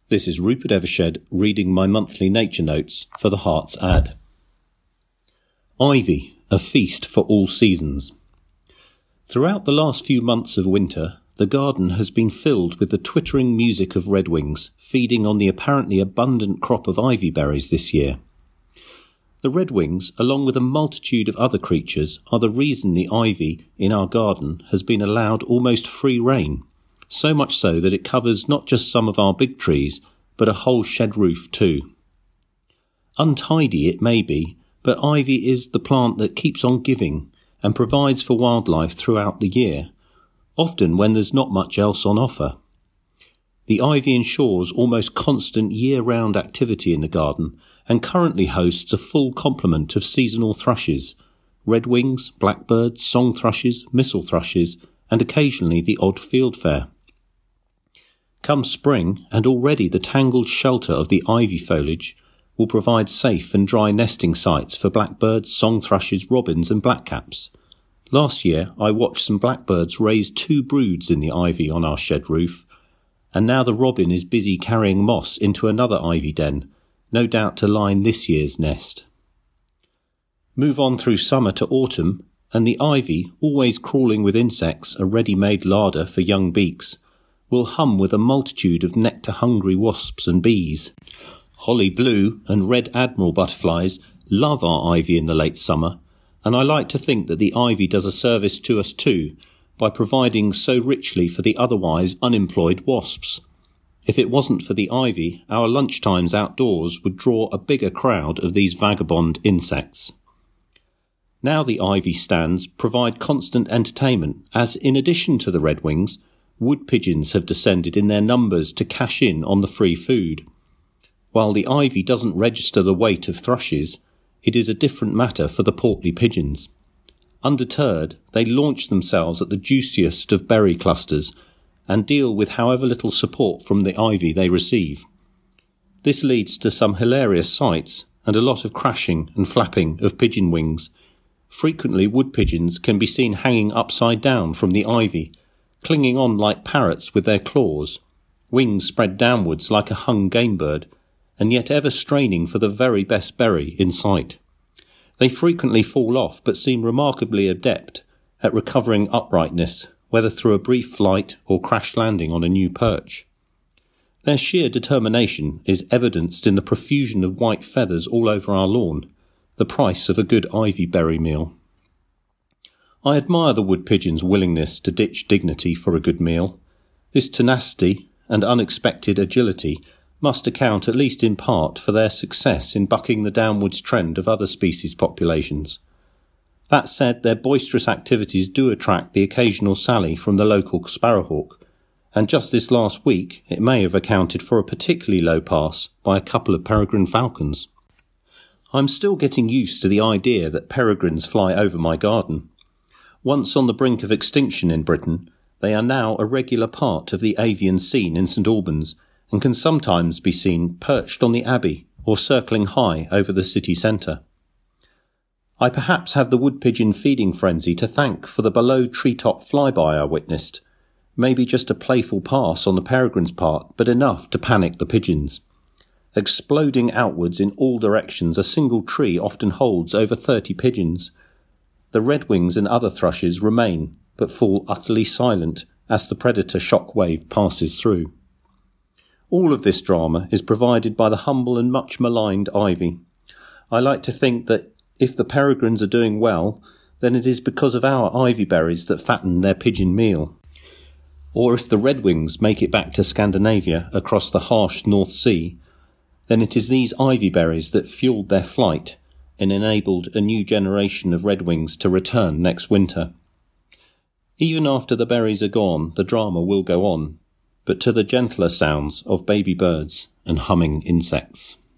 This is Rupert Evershed reading my monthly nature notes for the Heart's ad. Ivy, a feast for all seasons. Throughout the last few months of winter, the garden has been filled with the twittering music of redwings feeding on the apparently abundant crop of ivy berries this year. The redwings, along with a multitude of other creatures, are the reason the ivy in our garden has been allowed almost free rein, so much so that it covers not just some of our big trees, but a whole shed roof too. Untidy it may be, but ivy is the plant that keeps on giving and provides for wildlife throughout the year, often when there's not much else on offer. The ivy ensures almost constant year-round activity in the garden and currently hosts a full complement of seasonal thrushes, redwings, blackbirds, song thrushes, missel thrushes, and occasionally the odd fieldfare. Come spring, and already the tangled shelter of the ivy foliage will provide safe and dry nesting sites for blackbirds, song thrushes, robins and blackcaps. Last year I watched some blackbirds raise 2 broods in the ivy on our shed roof, and now the robin is busy carrying moss into another ivy den, no doubt to line this year's nest. Move on through summer to autumn, and the ivy, always crawling with insects, a ready-made larder for young beaks, will hum with a multitude of nectar-hungry wasps and bees. Holly blue and red admiral butterflies love our ivy in the late summer, and I like to think that the ivy does a service to us too, by providing so richly for the otherwise unemployed wasps. If it wasn't for the ivy, our lunchtimes outdoors would draw a bigger crowd of these vagabond insects. Now the ivy stands provide constant entertainment, as in addition to the redwings, wood pigeons have descended in their numbers to cash in on the free food. While the ivy doesn't register the weight of thrushes, it is a different matter for the portly pigeons. Undeterred, they launch themselves at the juiciest of berry clusters and deal with however little support from the ivy they receive. This leads to some hilarious sights and a lot of crashing and flapping of pigeon wings. Frequently wood pigeons can be seen hanging upside down from the ivy, clinging on like parrots with their claws, wings spread downwards like a hung game bird, and yet ever straining for the very best berry in sight. They frequently fall off, but seem remarkably adept at recovering uprightness, whether through a brief flight or crash landing on a new perch. Their sheer determination is evidenced in the profusion of white feathers all over our lawn, the price of a good ivy berry meal. I admire the wood pigeon's willingness to ditch dignity for a good meal. This tenacity and unexpected agility must account at least in part for their success in bucking the downwards trend of other species populations. That said, their boisterous activities do attract the occasional sally from the local sparrowhawk, and just this last week it may have accounted for a particularly low pass by a couple of peregrine falcons. I'm still getting used to the idea that peregrines fly over my garden. Once on the brink of extinction in Britain, they are now a regular part of the avian scene in St Albans and can sometimes be seen perched on the Abbey or circling high over the city centre. I perhaps have the wood pigeon feeding frenzy to thank for the below treetop flyby I witnessed. Maybe just a playful pass on the peregrine's part, but enough to panic the pigeons. Exploding outwards in all directions, a single tree often holds over 30 pigeons. The redwings and other thrushes remain, but fall utterly silent as the predator shock wave passes through. All of this drama is provided by the humble and much maligned ivy. I like to think that if the peregrines are doing well, then it is because of our ivy berries that fatten their pigeon meal. Or if the redwings make it back to Scandinavia across the harsh North Sea, then it is these ivy berries that fueled their flight and enabled a new generation of redwings to return next winter. Even after the berries are gone, the drama will go on, but to the gentler sounds of baby birds and humming insects.